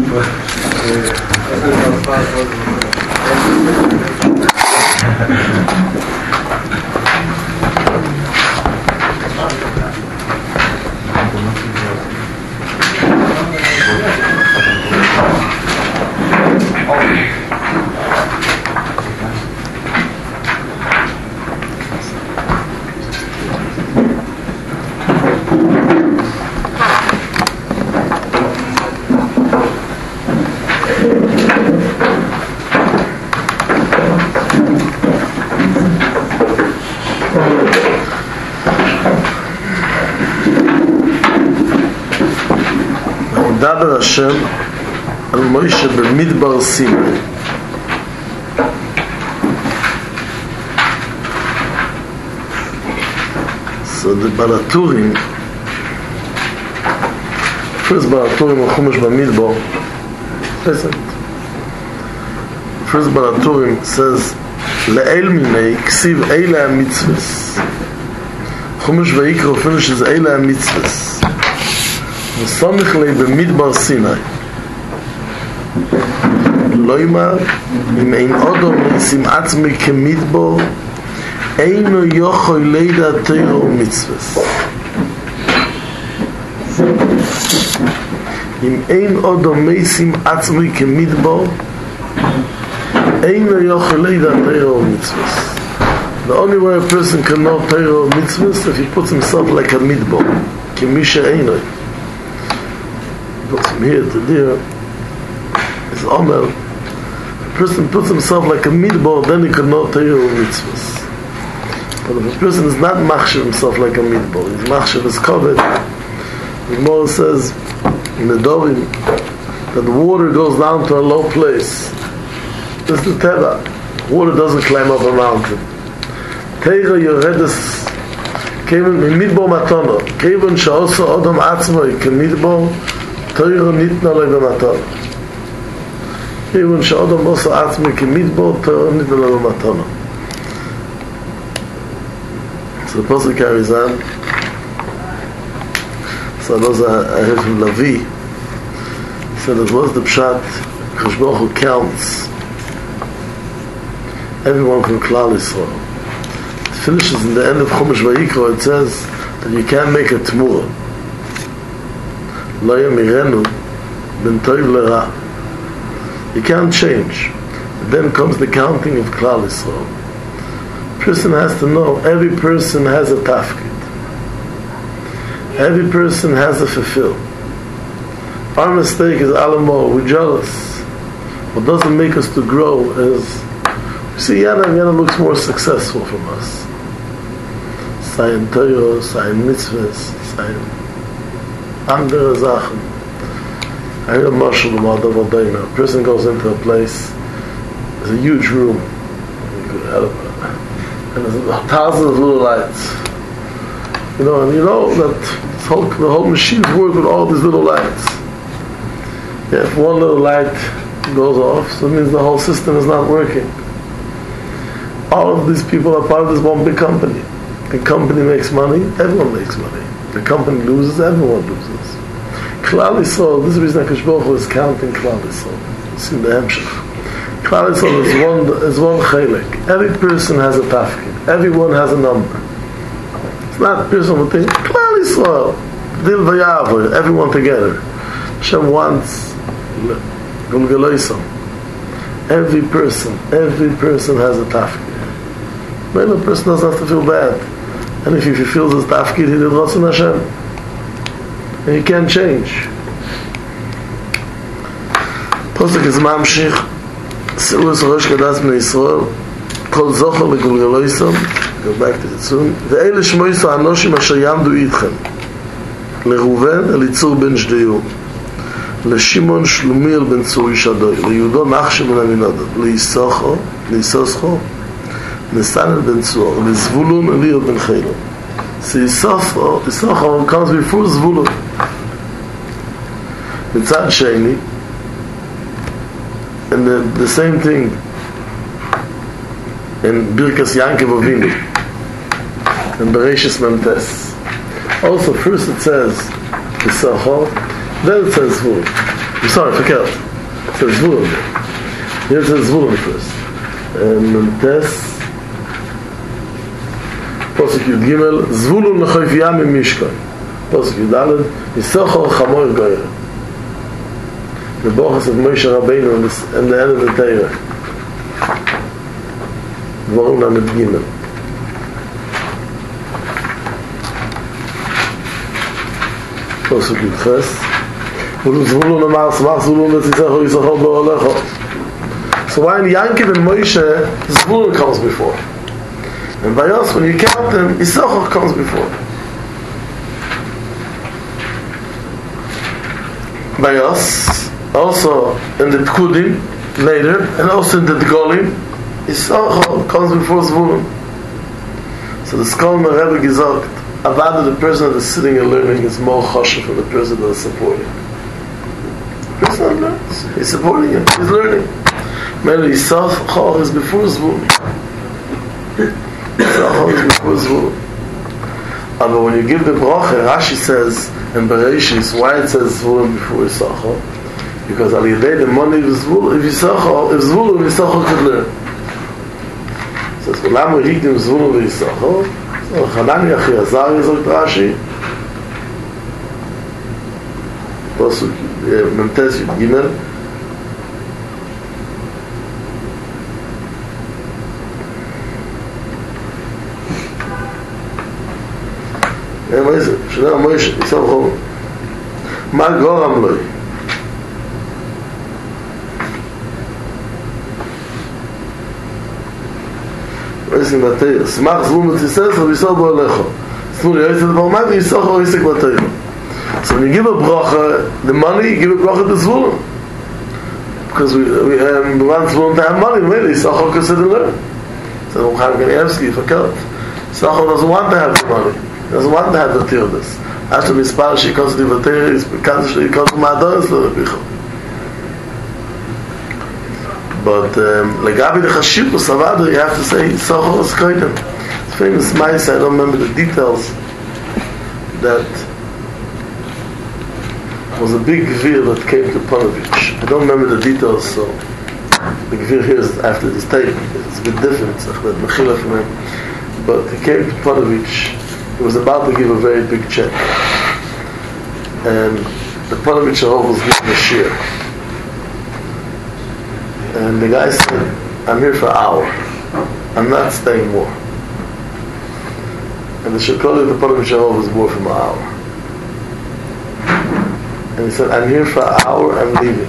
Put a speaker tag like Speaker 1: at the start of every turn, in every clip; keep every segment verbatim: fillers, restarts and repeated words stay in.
Speaker 1: דבר השם על מוישה במדבר סיני. So the Balaturim, first Balaturim on Chumash Bamidbar, listen. First Balaturim says Le'el minei ksiv eila ha-mitzvahs. Chumash Vayikra finishes eila ha-mitzvahs. וסומך לי במדבר סיני לא יאמר אם אין אודו מייסים עצמי כמדבר אינו יוכל לידע תורה ומצווה אם אין אודו מייסים עצמי כמדבר אינו יוכל לידע תורה ומצווה. The only way a person can know Torah or mitzvahs is if he puts himself like a midbar כמי שאינו. From here to there is Omer. If a person puts himself like a midbar, then he can know Torah or mitzvahs. But if a person is not machshav himself like a midbar, he's machshav his koved. The Gemara says in the Dovim that the water goes down to a low place. This is the Teva. Water doesn't climb up a mountain. Torah yoredes kevan midbar matana. Kevan she'osa adam atzmai kemidbar. Torah nitna lei b'matana. Even she'adam osa atzmi k'midbar, Torah nitna lei b'matana. So the Apostle carries on. So those I heard from Levi. He said, it was the pshat, Kadosh Baruch Hu counts everyone from Klal Yisrael. It finishes in the end of Chumash Vayikra, it says that you can't make a tmura. לא ימירנו בין טוב לרע. You can't change. Then comes the counting of Klal Yisrael. Person has to know every person has a tafkid. Every person has a fulfill. Our mistake is alamo, we're jealous. What doesn't make us to grow is we see Yana Yana looks more successful from us. Sayin Torah, Sayin Mitzvahs, Sayin andere Sachen. I heard a marshal about the Vadaima. A person goes into a place, there's a huge room, and there's thousands of little lights. You know, and you know that this whole, the whole machines work with all these little lights. Yeah, if one little light goes off, so it means the whole system is not working. All of these people are part of this one big company. The company makes money, everyone makes money. The company loses, everyone loses. Klal Yisrael, this is the reason Akash Baruch Hu is counting Klal Yisrael. It's in the Hemshech. Klal Yisrael is one, is one chelek. Every person has a tafkid. Everyone has a number. It's not person who thinks, Klal Yisrael, Dil Vayavoy, everyone together. Hashem wants Gulgaloisam. Every person, every person has a tafkid. Maybe a person doesn't have to feel bad. And if he feels his tafkid, he did Ratzon Hashem. And he can't change. Posuk is Mamshich, Sirus Rosh Kadas Bnei Yisrael, Kol Zocher Legulgaloisam, go back to it soon, Ve'ele Shmoiso Anoshim Asher Yamdu Idchem, LeRuven Elitzur Ben Shdeyu, LeShimon Shlumiel Ben Tzur Yishadoi, LeYudo Nachshim Ben Aminodot, LeYissocho, LeYissoscho, Nesanel Ben Tzur, LeZvulun Eliyot Ben Chelo. So Yissocho, Yissocho comes before Zvulun. Mitzad Sheni, and the, the same thing in Birkas Yankiv Avinu and Bereshis Memtes. Also, first it says Yissocho, then it says Zvul. sorry, verkehrt. So, Zvulun. Here's the Zvulun first. And this Posuk Yud Gimel, Zvulun lechoyf yam im Mishkan. Posuk Yud Daled, Yisochor Chamoir Goyer. The Bochus of Moshe Rabbeinu and the end of the Torah. Dvorim Lamed Gimel. Posuk Yud Ches. Ulu Zvulun amar smach Zvulun v'tzisecho Yisochor bo'olecho. So why in Yankiv and Moshe, Zvulun comes before. And by us, when you count them, Yisachar comes before. By us, also in the Tkudim, later, and also in the Dgolim, Yisachar comes before Zvulun. So the Skolma Rebbe gesagt, about the person that is sitting and learning is more choshev than the person that is supporting. The person that learns, he's supporting him, he's learning. Maybe Yisachar is before Zvulun. But when you give the bracha, Rashi says in Bereshis why it says Zvulun before Yisachar, because al yedei the money of Zvulun, if Yisachar, if Zvulun Yisachar could learn. It says V'lam hikdim Zvulun v'Yisachar. So Chanani Achi Azari sagt Rashi. Pasuk Memtes Yud Gimel. Yeah, what is it? Shana Moshe, Yisrael Chol. Ma Goram Loi. What is it in the Torah? Smach Zvulun v'tzisecho v'Yisrael bo'olecho. Zvulun Yisrael bo'olecho v'Yisachar Yisek b'Torah. So when you give a bracha, the money, you give a bracha to Zvulun. Because we, we, um, we want Zvulun to have money, really, Yisachar could sit and learn. So Chaim Kanievsky, forgot. Yisachar doesn't want to have the money. He doesn't want to have the Tirdas. After Mispar, she comes to the Vatera, it's because she comes to Ma'adonis to the Bichel. But, Legabi the Chashipus Avada, you have to say, Yisachar is Koyden. It's famous mice, I don't remember the details, that was a big Gvir that came to Ponovich. I don't remember the details, so the Gvir here is after this tape. It's a bit different, but he came to Ponovich. He was about to give a very big check, and the Ponovich Harov was giving a shir, and the guy said, "I'm here for an hour. I'm not staying more." And the shirkoli of the Ponovich Harov was more from an hour, and he said, "I'm here for an hour. I'm leaving."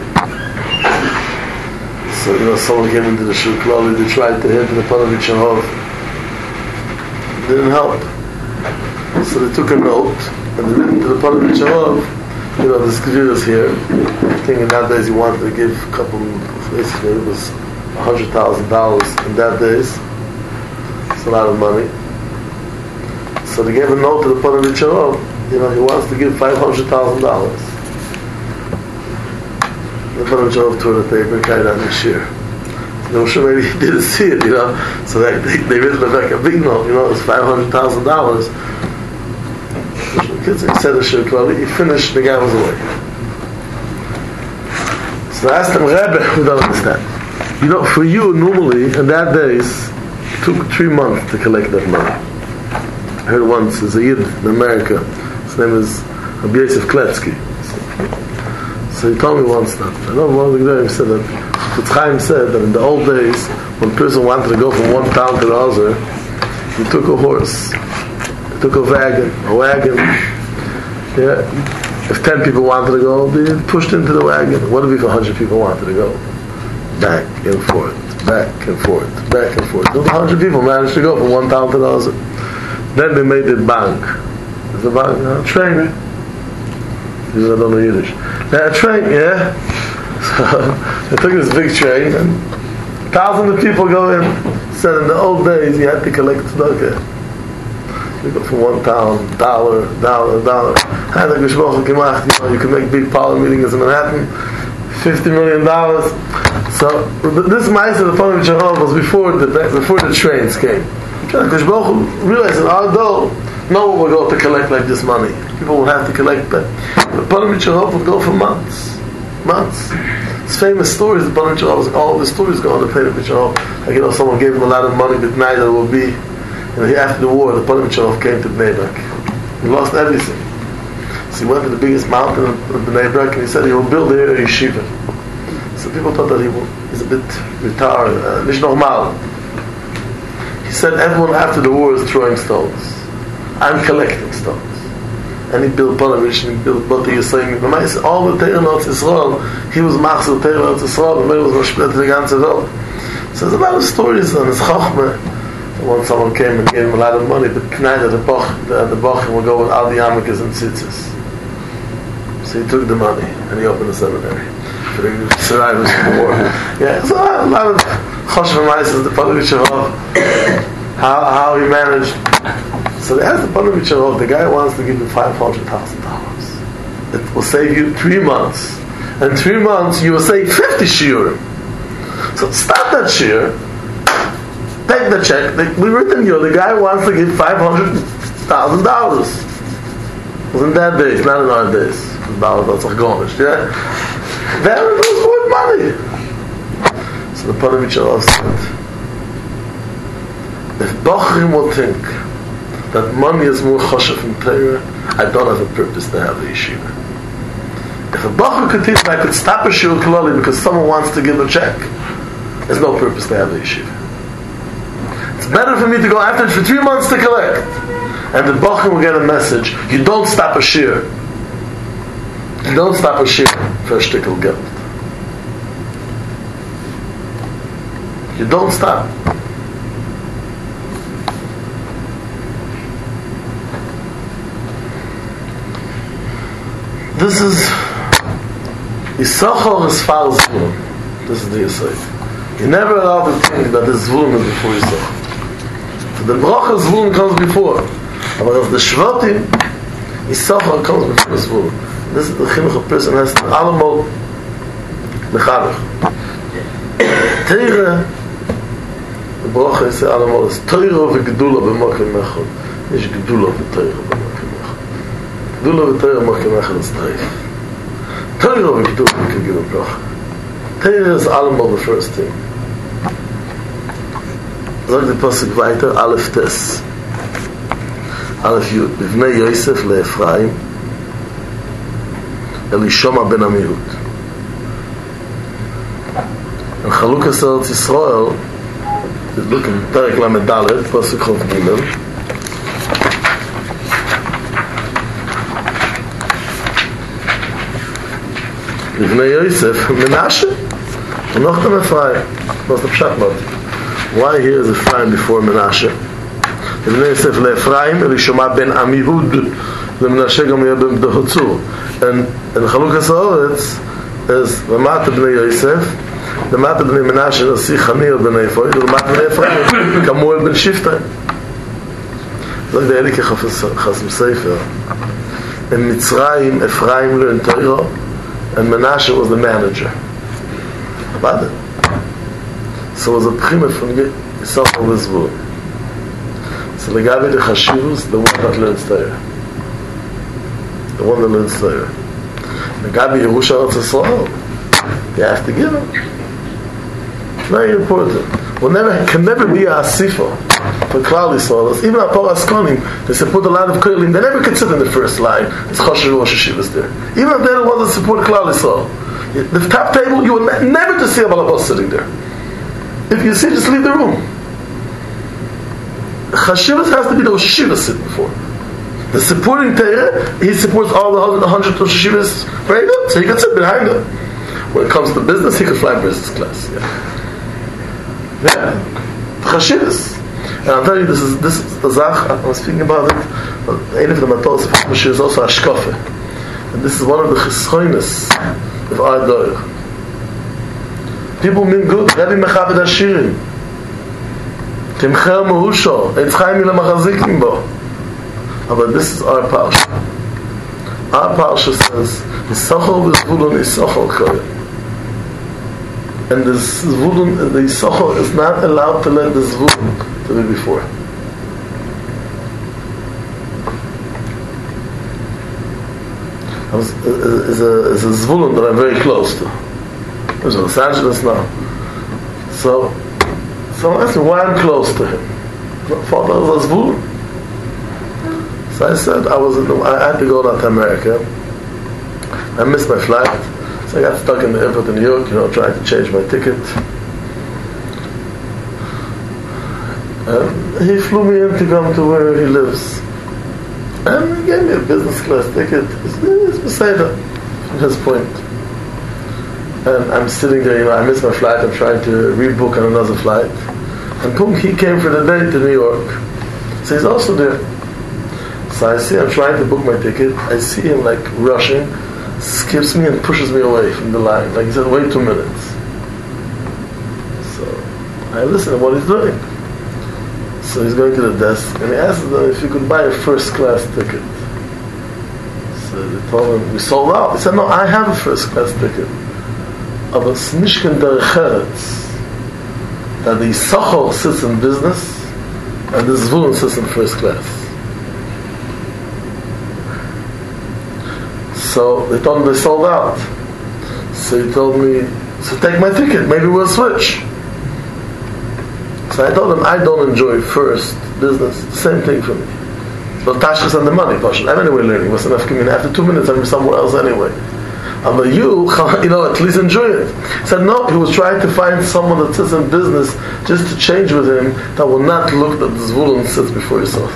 Speaker 1: So you know, someone came into the shirkoli. They tried to hit the Ponovich Harov. Didn't help. So they took a note and they went to the Ponovich Harov. You know, the Skvir is here. I think in that days he wanted to give a couple, basically it was a hundred thousand dollars in that days. It's a lot of money. So they gave a note to the Ponovich Harov. You know, he wants to give five hundred thousand dollars. The Ponovich Harov tore the paper and carried on the shir. They were sure maybe he didn't see it, you know. So they they, they written back a big note, you know, it was five hundred thousand dollars. He said the shir he finished, the guy was away. So I asked him, Rebbe, we don't understand. You know, for you, normally, in that days, it took three months to collect that money. I heard once, there's a Yid in America, his name is Rabbi Yosef Kletsky. So he told me once that, I know one of the guys said that, Chutz Chaim said that in the old days, when a person wanted to go from one town to the other, he took a horse, he took a wagon, a wagon. Yeah, if ten people wanted to go, they pushed into the wagon. What if a hundred people wanted to go? Back and forth, back and forth, back and forth. Those hundred people managed to go from one town to the other. Then they made the bank. The bank, uh, train. I don't know Yiddish. Yeah, a train, yeah. So they took this big train, and thousands of people go in. Said in the old days, you had to collect tzedakah. You go from one town, dollar, dollar, dollar. You know, you can make big power meetings in Manhattan, fifty million dollars. So this mice of the Ponovich Harov was before the before the trains came. Because Baruch realized that our dough, no one will go to collect like this money. People will have to collect, but the Ponovich Harov would go for months. months. It's famous stories. The Panim Cherov, all the stories go on the Panim Cherov. Like, you know, someone gave him a lot of money, but night it will be. You know, after the war, the Panim Cherov came to Bnei Brak. He lost everything. So he went to the biggest mountain of Bnei Brak, and he said he will build here a yeshiva. So people thought that he will, he's a bit retarded, uh, nicht normal. He said everyone after the war is throwing stones. I'm collecting stones. And he built Panovich, and he built Bati Yisrael. All the Teir Notes Yisrael, he was Machzor Teir Notes Yisrael, and he was Mashplet the ganze Welt. So there's a lot of stories on his Chochmah. Once someone came and gave him a lot of money, but tonight at the Bach, the, the Bach will go with all the Yarmulkes and Tzitzis. So he took the money, and he opened a seminary. For the survivors of the war. Yeah, so a lot of Choshvan Maises, the Panovich Cherov, how, how he managed. So they asked the Panovich Cherov, the guy wants to give you five hundred thousand dollars. It will save you three months. In three months, you will save fifty shiurim. So stop that shiur, take the check, we written you, the guy wants to give five hundred thousand dollars. It was in that days, not in our days. That's a garnish, yeah? There it was worth money. So the Panovich Cherov said, if Bachrim will think that money is more choshev from Torah, I don't have a purpose to have a yeshiva. If a Bachar could teach me I could stop a shiur klali because someone wants to give a check, there's no purpose to have a yeshiva. It's better for me to go after it for three months to collect. And the Bachar will get a message, you don't stop a shiur. You don't stop a shiur for a shtickle geld. You don't stop. This is Yisachar as far as Zvulun. This is the Yisachar. You never allow to think that the Zvulun is before Yisachar. So the Bracha Zvulun comes before. But as the Shvatim, Yisachar comes before Zvulun. This is the chinuch a person has to allemal mechavich. Teire, the Bracha is allemal is Teire v'gedula b'mokim echad. Nish gedula v'teire b'mokim echad. Gedula v'teire b'mokim echad is Teire. Teire v'gedula we can give a Bracha. Teire is allemal the first thing. Sag the Pasuk weiter, Aleph Tes. Aleph Yud. B'vnei Yosef le'Efraim Elishama ben Amihud. And Chalukas Eretz Yisrael is looking Perek Lamed Dalet, Pasuk Chof Gimel. B'vnei Yosef Menashe and Nochtam Ephraim. What's the pshat about it? Why here is Ephraim before Menashe? B'vnei Yosef le'Efraim Elishama ben Amihud leMenashe gam yeh ben Dohotzur. And in Chalukas Haaretz is Ramata b'nei Yosef, Ramata b'nei Menashe, Nasi Chanil b'nei Ephraim, Ramata b'nei Ephraim, Kamuel ben Shiftai. Like the Elike Chasm Sefer. In Mitzrayim, Ephraim learned Torah, and Menashe was the manager. About it. So it was a primer from Yisachar Lizvul. So the Gabi the Chashivus, the one that learns Torah. The one that learns Torah. The Gabi Yerusha Eretz Yisrael, you have to give him. It's very important. Will never, can never be a asifa for Klal Yisrael. Even at Poras Konim, they support a lot of Kolim. They never could sit in the first line. It's Choshev Rosh Hashivas there. Even if they don't want to support Klal Yisrael, the top table, you will ne- never to see a Balabos sitting there. If you see, just leave the room. Chashivas has to be the Rosh Hashivas sitting before. The supporting Torah, he supports all the one hundred Rosh Hashivas very good, so he can sit behind them. When it comes to business, he can fly business class. Yeah, yeah. Chashivas. And I'll tell you, this is this is the Zach. I was speaking about it. One of the Matos of Moshe is also Ashkafe, and this is one of the Cheschoinis of our Dor. People mean good. Rebbe Mechaved Hashirim. Timcher Mahusho. Eitz Chaim Ila Machazikim Bo. But this is our parsha. Our parsha says, Yisachar v'Zvulun Yisachar Koyim. And the Zvulun, the Yisachar is not allowed to let the Zvulun to be before. was, is a is a zvulun that I'm very close to. There's Los Angeles now. So, so I asked him why I'm close to him. Father was a zvulun. So I said I was in the, I had to go down to America. I missed my flight, so I got stuck in the airport in New York, you know, trying to change my ticket. And he flew me in to come to where he lives. And he gave me a business class ticket. It's, it's beside him, from his point. And I'm sitting there, you know, I missed my flight, I'm trying to rebook on another flight. And boom, he came for the day to New York. So he's also there. So I see, I'm trying to book my ticket. I see him like rushing, skips me and pushes me away from the line. Like he said, wait two minutes. So I listen to what he's doing. So he's going to the desk and he asked them if you could buy a first class ticket. So they told him, we sold out. He said, no, I have a first class ticket. Aber es nicht kein Derech that the Sochor sits in business and the Zvulun sits in first class. So they told him they sold out. So he told me, so take my ticket, maybe we'll switch. So I told him I don't enjoy first business, same thing for me. But Tashkas and the money, I'm anyway learning, what's enough community. After two minutes I'm somewhere else anyway. But you, you know, at least enjoy it. He said no, he was trying to find someone that sits in business just to change with him that will not look that the Zvulun sits before yourself.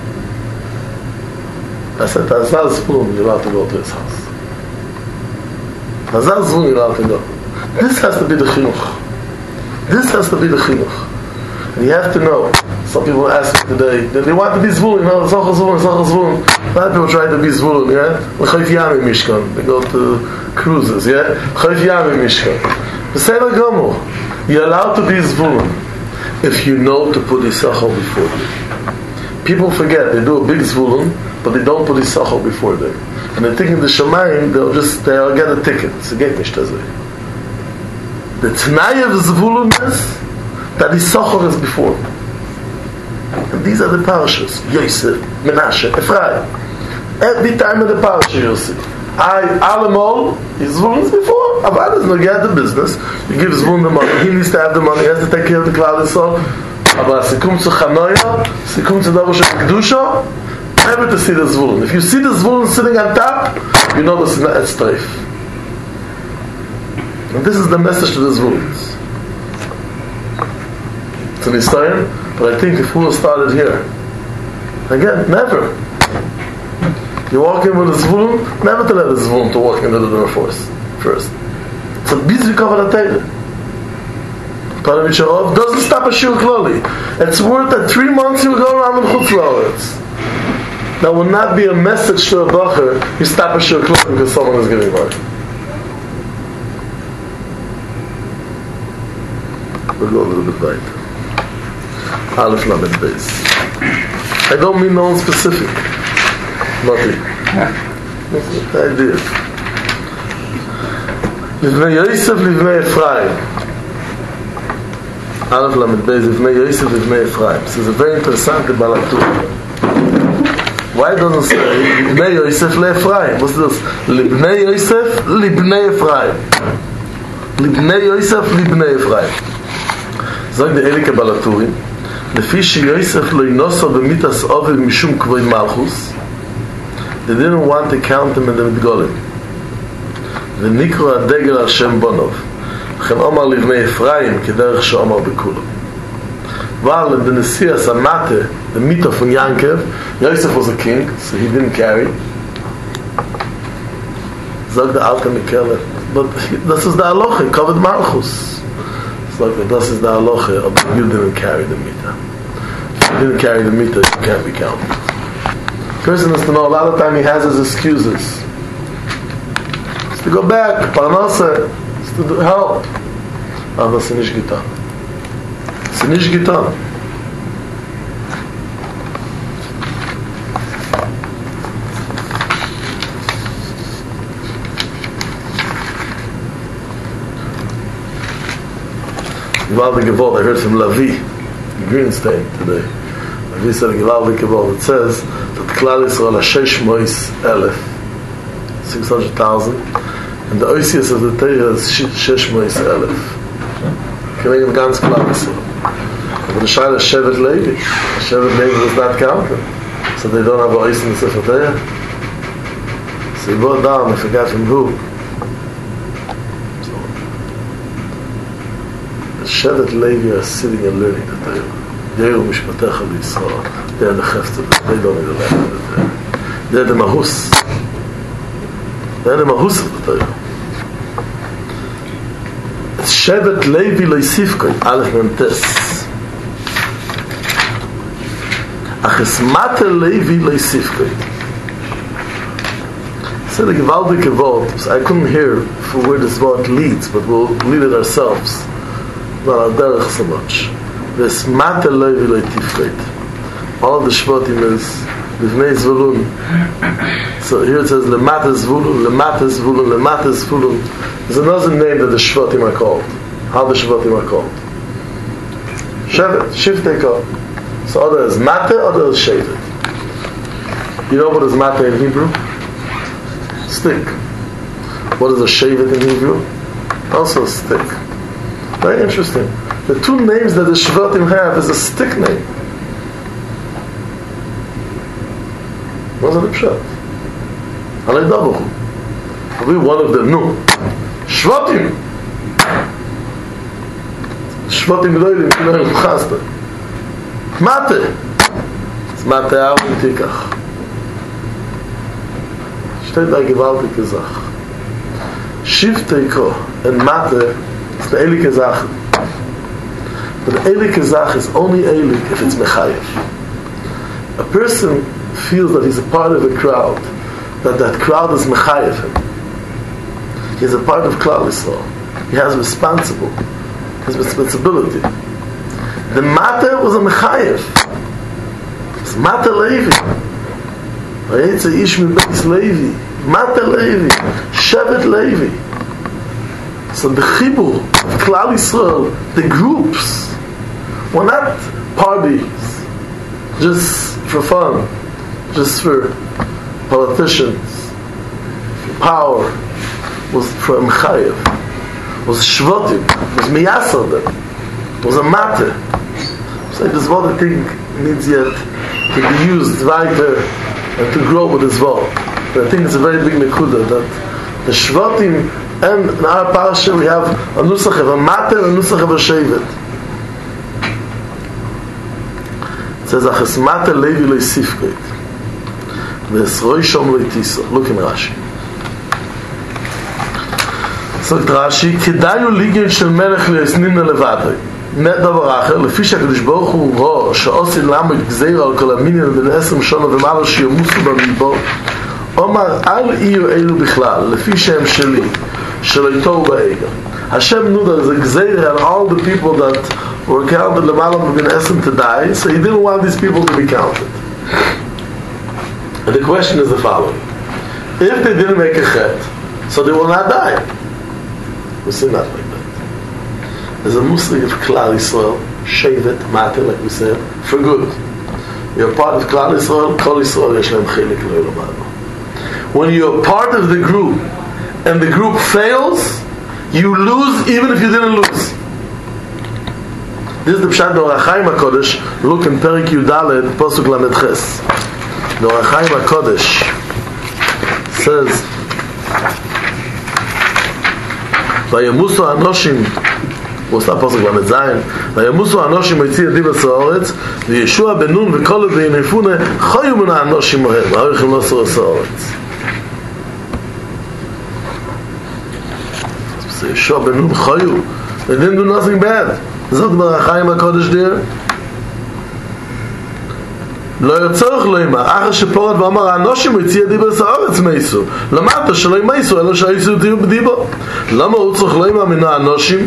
Speaker 1: I said, that's not a Zvulun, you're allowed to go to his house. That's not a Zvulun, you're allowed to go. This has to be the Chinuch. This has to be the Chinuch. And you have to know, some people ask me today, they want to be Zvulun, you know, Zochar Zvulun, Zochar Zvulun. A lot of people try to be Zvulun, yeah? L'chayf Yami Mishkan. They go to cruises, yeah? L'chayf Yami Mishkan. B'seder Gomor. You're allowed to be Zvulun if you know to put Yisachar before you. People forget, they do a big Zvulun, but they don't put Yisachar before them. And they think in the Shamayim, they'll just, they'll get a ticket. It's a game, Mishtazai. The T'nai of Zvulun is that Yisachar is before. And these are the parashas. Yosef, Menashe, Ephraim. Every time in the parasha you'll see. I, Alamol, is Zvulun's before. Abba doesn't get the business. You give Zvulun the money. He needs to have the money. He has to take care of the Klal Yisrael. Abba, Sikum to Chanoya, Sikum to Davar Shel Kedusha, never to see the Zvulun. If you see the Zvulun sitting on top, you know this is not Etztreif. And this is the message to the Zvuluns. It's an Nisayan, but I think if we started here, again, never. You walk in with a Zvulun, never to let a Zvulun to walk into the door first. First. It's a busy cover of Taylor. Tana Micharov doesn't stop a shul closely. It's worth that three months you go around in Chutzlaritz. That will not be a message to a bacher, you stop a shul closely because someone is giving money. We'll go a little bit later. Aleph Lamed Beis. I don't mean no one specific. Nothing. That's the idea. Livnei Yosef, Livnei Ephraim. Aleph Lamed Beis, Livnei Yosef, Livnei Ephraim. This is a very interesting Balatur. Why doesn't it say Livnei Yosef, Ephraim? What's this? Livnei Yosef, Livnei Ephraim. Livnei Yosef, Livnei Ephraim. Sagt der Elike Balaturim, לפי שיוסף לא ינוסו במיתס אובל משום כבוד מלכוס, they didn't want to count him in the Midgolim. ונקרא הדגל על שם בונוב. לכן אומר לבני אפרים כדרך שאומר בכולו. While in the Nesias Amate, the Mita from Yankev, Yosef was a king, so he didn't carry. Zog the Alta Mikele. But this is the Aloche, covered Malchus. Zog the this is the Aloche, of you didn't carry the Mita. If you didn't carry the Mita, you can't be counted. Person has to know, a lot of time he has his excuses. It's to go back, Parnasa, it's to do help. Ah, that's a nish gitan. It's a nish gitan. Givaldi Gevod, I heard from Lavi, Greenstein today. Lavi said Givaldi Gevod, it says that Klal Yisrael Hashesh Mois Elef. six hundred thousand, and the Oisius of the Torah is Shesh Mois Elef. Keneged ganz klar ist so. But the Shaila Shevet Levi, Shevet Levi was not counted, so they don't have a Ois in the Sefer Torah. So he brought down, I forgot from who. So, the Shevet Levi are sitting and learning the Torah. Yeru Mishpatecha L'Yisrael. They're the Chefted. They don't need to learn the Torah. They're the Mahus. They're the Mahus of the Torah. It's Shevet Levi L'Yisivkoi. Aleph Mem Tes. Achis Mate Levi L'Yisivkoi. Said a gewaltige Wort. I couldn't hear for where this word leads, but we'll lead it ourselves. Not our derech so much. This Mate Levi L'Yisivkoi. All of the Shvotim is Livnei Zvulun. So here it says Lemata Zvulun, Lemata Zvulun, Lemata Zvulun. There's another name that the Shvotim are called. How the Shvotim are called? Shevet, Shiftei Kol. So other is Mate, other is Shevet. You know what is Mate in Hebrew? Stick. What is a Shevet in Hebrew? Also a stick. Very interesting. The two names that the Shvotim have is a stick name. What's the pshat? Alei Davuchu. We one of them. No. Shvotim. Shvotim Gdoilim. Shvotim Chasta. Mate. It's Mate Avim Tikach. Steht da gewaltige Sache. Shiftei Kol and Mate is the Eilike Sache. But the Eilike Sache is only Eilik if it's Mechayev. A person feels that he's a part of a crowd, that that crowd is Mechayev him. He's a part of Klal Yisrael. He has responsible, his responsibility. The Mate was a Mechayev. It's Mate Levi. It's a Ish Beis Levi. Mate Levi. Shevet Levi. So the Chibur of Klal Yisrael, the groups, were not parties just for fun, just for politicians, for power. Was for Mechayev, was Shvotim, was Miyasar them, was a Mate. So this word I think needs yet to be used weiter and to grow with this word. But I think it's a very big nekuda that the Shvotim and in our parsha we have a nusach of a Mate and a nusach of a Shevet. It says Achas Mate Levi L'Yisivkoi V'Esroi Shom L'Yitiso. Look in Rashi. sagt Rashi, כדאי ליגן של מלך ליסנין לבדו. דבר אחר, לפי שהקדוש ברוך הוא רואה שעושה למה גזירה על כל המינים בין עשרים שנה ומעלה שימוסו במדבר, אומר, אל יהיו אלו בכלל, לפי שהם שלי, שלא יתוהו בעגל. Hashem knew that as a gzeira and all the people that were counted למעלה בין עשרים to die, so he didn't want these people to be counted. And the question is the following. If they didn't make a chet, so they will not die. We say not like that. There's a Muslim of Klal Yisrael, Shevet, Mate, like we said, for good. You're part of Klal Yisrael, Kol Yisrael, Yesh Lehem Chelik L'Olam Haba. When you're part of the group, and the group fails, you lose even if you didn't lose. This is the Pshat Dor HaChaim HaKodesh. Look in Perik Yudalet, Posuk Lamed Ches. Dor HaChaim HaKodesh says, Vayemusu Anoshim, what's that Posuk Lamed Zayin? Vayemusu Anoshim Yitzir Diva Sa'oretz, V'Yeshua Benun V'Kol V'Yinefune Choyumuna Anoshim Mohem, V'Harichim Nosor Sa'oretz. Yeshua Benun Choyu, they didn't do nothing bad. Zot Bar HaChaim HaKodesh there. לא יצורך לאמר, אחר שפורת ואמר האנושים הציע דיבר סעורץ מייסו למטה שלא מייסו אלא שהייסו תהיו בדיבו. למה הוא צריך לאמר מן האנושים?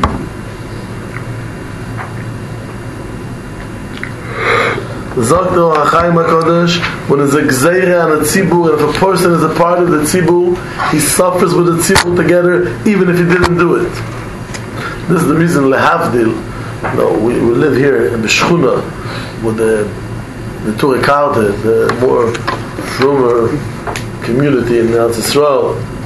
Speaker 1: Zot Bar HaChaim HaKodesh, when there's a gzeira and a tzibur, and if a person is a part of the tzibur, he suffers with the tzibur together even if he didn't do it. This is the reason lehavdil. No, we, we live here in the Shechuna with the the Turikarte, the more frumer community in Eretz Yisrael,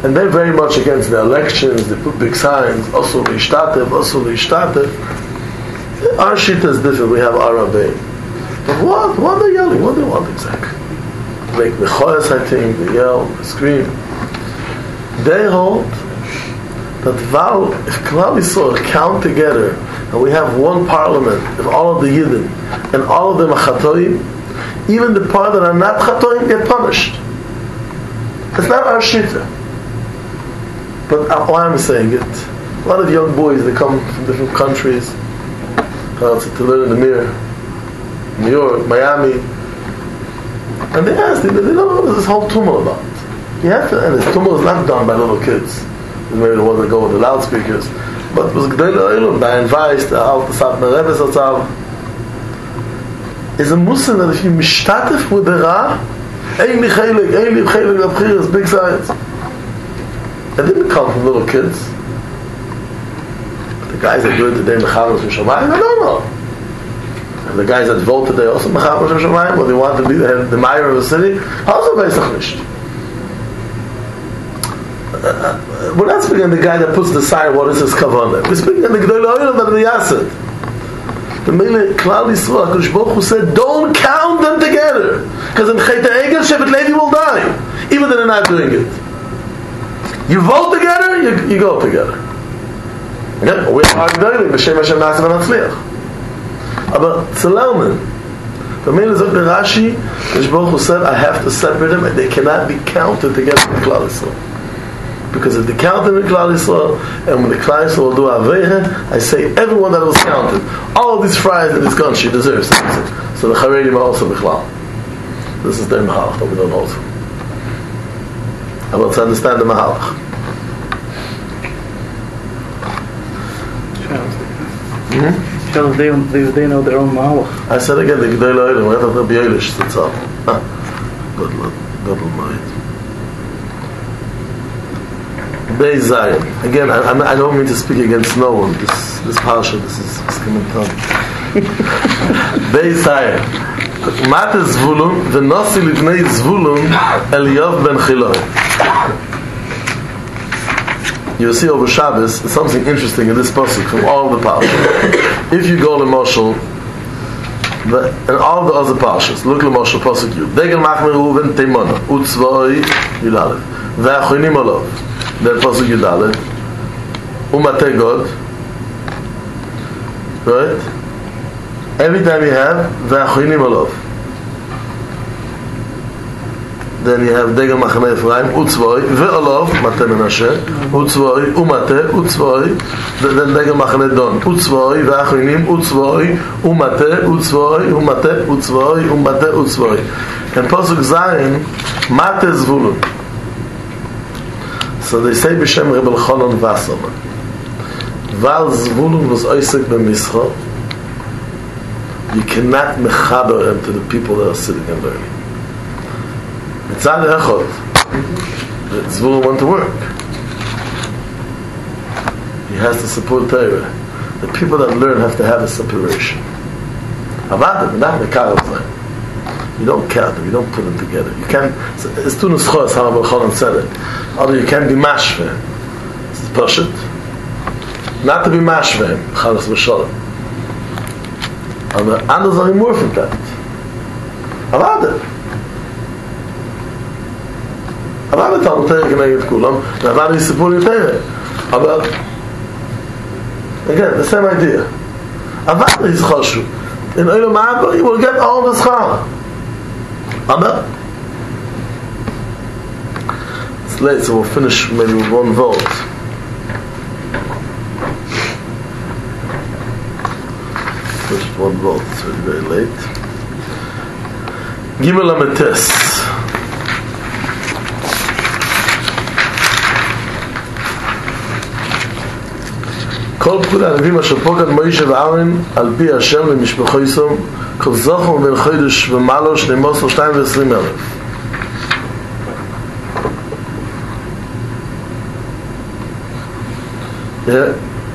Speaker 1: and they're very much against the elections. They put big signs, also Ishtatev, also Ishtatev. Our shita is different. We have Arabim. But what? What are they yelling? What do they want exactly? Make mechoyas, I think, they yell, they scream. They hold that Val, if Klal Yisrael count together, and we have one parliament of all of the Yidden, and all of them are Chatoim, even the part that are not Chatoim get punished. It's not our shita. But why I'm saying it, a lot of young boys, they come from different countries uh, to, to learn in the mirror, New York, Miami, and they ask, they, they don't know what this whole tumult about. You have to, and this tumult is not done by little kids. Maybe the ones that go with the loudspeakers, but it was G'dayla Oilum, by advice, the Alta Satna Rebbe Satzav, is a Muslim that if you mishtatef with the Ra, Ein li chelik, ein li chelik abchiras, big signs. It didn't come from little kids. But the guys that do it today, Mechalos from Shamayim, I don't know. And the guys that vote today also Mechalos from Shamayim, or they want to be the, the mayor of a city, also Beis nicht. Uh, we're not speaking of the guy that puts the sign, what is his kavanah. We're speaking of the G'dayla Oilum that the Yasid. The Mele Klal Yisrael, HaKadosh Baruch Hu said, don't count them together. Because in Chet HaEgel, Shevet Levi will die. Even though they're not doing it. You vote together, you, you go together. Again, we are G'daylim, B'Shem Hashem Na'aseh V'Natzliach. But Tzalaman, the Mele Zok Rashi, HaKadosh Baruch Hu said, I have to separate them, and they cannot be counted together with Klal Yisrael. Because if they counted in Klal Yisrael, and when the Klal Yisrael will do Aveiha, I say everyone that was counted, all of these friars in this country deserves it. So the Charedim are also Bichlal. This is their Mahalach that we don't hold. I want to understand the Mahalach.
Speaker 2: Mm-hmm. Because they, they, they know their own Mahalach.
Speaker 1: I said again, the G'dayla Oilum, we have to be Eilish, that's all. Good Lord, God Almighty. Beis Zion. Again, I, I don't mean to speak against no one. This this parsha, this is this coming tongue. Beis Zion. Mate Zvulun, v'nosi livnei Zvulun Eliyav ben Chiloi. You'll see over Shabbos something interesting in this pasuk from all the parshas. If you go to Moshel, and all the other parshas, look at Moshel pasuk Yud. Degel Machmer Reuven Teimona Utzvoi Yudalev Ve'achonim Olav. That pasuk Yudalet, Umate God, right? Every time you have Ve'achonim Olav, then you have Degel Machane Ephraim, Utzvoi, Ve'olav, Mate Menashe, Utzvoi, Umate, Utzvoi, then Degel Machane Don, Utzvoi, Ve'achonim, Utzvoi, Umate, Utzvoi, Umate, Utzvoi, Umate, Utzvoi. And pasuk Zayin, Mate Zvulun. So they say B'Shem Rebbe Elchanan Wasserman. Val Zvulun was Oisek b'Mischa. You cannot mechaber him to the people that are sitting and learning. Mitzad Echot, Zvulun went to work. He has to support Torah. The people that learn have to have a separation. Avadim, not Mekarav. You don't count them, you don't put them together. You can't, it's too nuschos, how Rebbe Elchanan said it. Although you can't be mashveh. It's push it. Not to be mashveh, chalas v'sholem. And the others are more from that. Avada. Avada Talmud Torah Keneged Kulam, and Avada is supporting Torah. But again, the same idea. Avada is choshu. In Olam Haba, you will get all the schar. But it's late, so we'll finish maybe with one vote. Just one vote, it's very, very late. Gimel Ametes. כל פקוד הנביאים אשר פוקד מוישה ואהרון על פי השם למשפחו יסום כל זוכר בין חודש ומעלו שנים עשר שתיים ועשרים אלף. Yeah.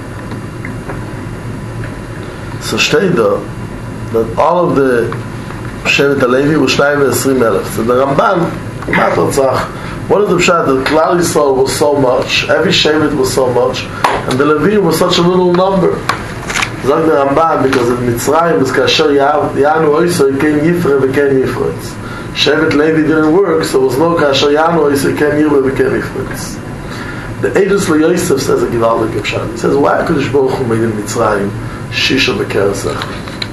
Speaker 1: So steht da that all of the Shevet HaLevi was שתיים ועשרים אלף. So the Ramban, מה אתה צריך? What is the pshat? The Klal Yisrael was so much, every Shevet was so much, and the Levim was such a little number. Zog the Ramban, because in Mitzrayim is kasher Yanu Oisoi came Yifre became Yifretz. Shevet Levi didn't work, so there was no kasher Yanu Oisoi came Yirwe became Yifretz. The Eidus LeYosef says a Givaldik pshat. He says, why HaKadosh Baruch Hu made in Mitzrayim Shisha Bekeresach?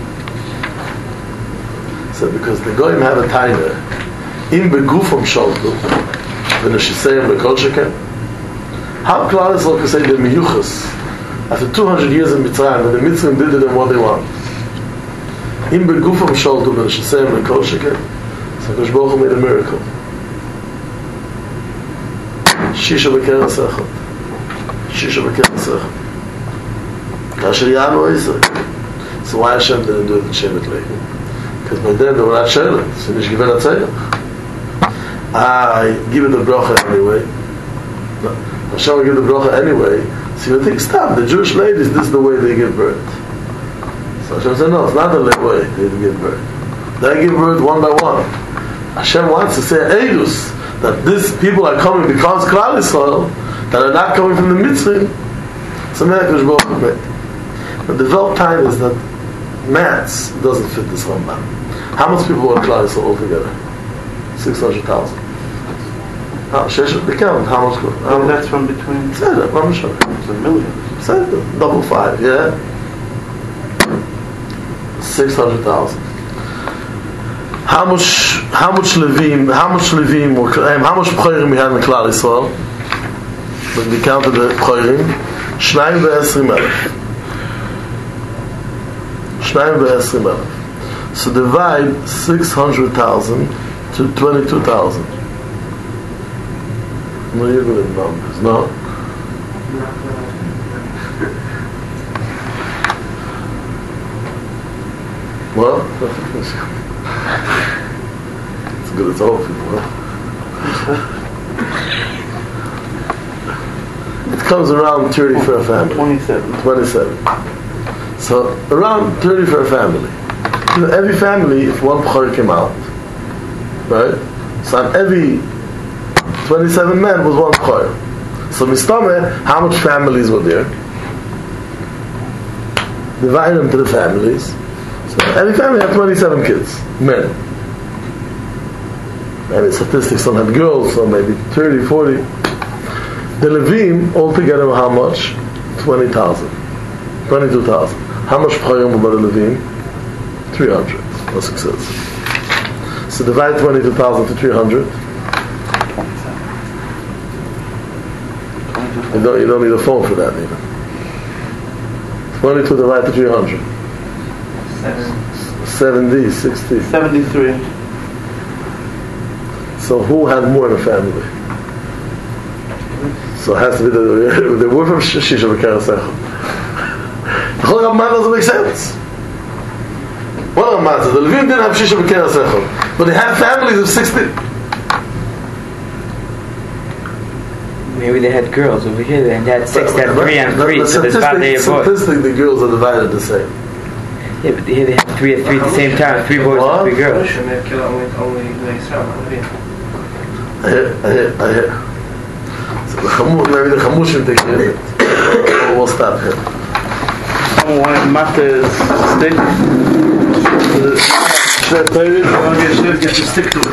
Speaker 1: He said, because the Goyim have a timer. Im begufam sholtu, v'neshiseyim lekol sheken. How Klal Yisrael can say they're miyuchas after two hundred years in Mitzrayim, and the Mitzrayim did to them what they want? Im begufam sholtu, v'neshiseyim lekol sheken. So HaKadosh Baruch Hu made a miracle. Shisha b'keresach. Shisha b'keresach. Kasher Yanu Oisei. So why Hashem didn't do it in Shevet Levi? Because by then they were not Shevet, so Nish Given HaTzayach. I give it the bracha anyway. No. Hashem will give the bracha anyway. So you would think, stop, the Jewish ladies, this is the way they give birth. So Hashem said, no, it's not the way they give birth. They give birth one by one. Hashem wants to say, Eidus, that these people are coming because Klal Yisrael, that are not coming from the Mitzrayim. So HaKadosh Baruch Hu made. The developed time is that maths doesn't fit this Rambam. How much people are Klal Yisrael altogether? Six hundred thousand. How Sheshet become? How much? How
Speaker 2: that's from between.
Speaker 1: Say that. I'm sure.
Speaker 2: It's a million.
Speaker 1: Say that. Double five. Yeah. Six hundred thousand. How much? How much Levim? How much Levim? Were, how much Bchorim we had in Klal Yisrael? When we counted the Bchorim, Shnayim ve'esrim elef. Shnayim ve'esrim elef. So divide six hundred thousand to twenty-two thousand. No, you're good at numbers, no? Well, it's good as all people, huh? It comes around thirty for a family.
Speaker 2: twenty-seven.
Speaker 1: twenty-seven. So, around thirty for a family. You know, every family, if one Bchor came out, right? So on every twenty-seven men was one Bchor. So Mistame, how much families were there? Divide them to the families. So every family had twenty-seven kids, men. Maybe statistics, some had girls, so maybe thirty, forty. The Levim altogether were how much? twenty thousand. twenty-two thousand. How much Bchorim were by the Levim? three hundred. No success. So divide twenty-two thousand to three hundred. You don't, you don't need a phone for that either. twenty-two divided to three hundred. seventy, sixty.
Speaker 2: seventy-three.
Speaker 1: So who had more in the family? So it has to be the, the word from Shisha B'Keresach. The whole Ramban doesn't make sense. What Ramban says? The Levim didn't have Shisha B'Keresach, but they had families of sixty.
Speaker 3: Maybe they had girls over here, they had six, they had three and three, so there's five day boys.
Speaker 1: Statistically, the girls are divided the same.
Speaker 3: Yeah, but here they had three at three at the same time, three boys and three girls.
Speaker 1: I hear, I hear, I hear. So the Chamush, maybe the Chamushim take care of it. We'll stop here.
Speaker 2: Someone matter is stick. The Torah, get to stick to it.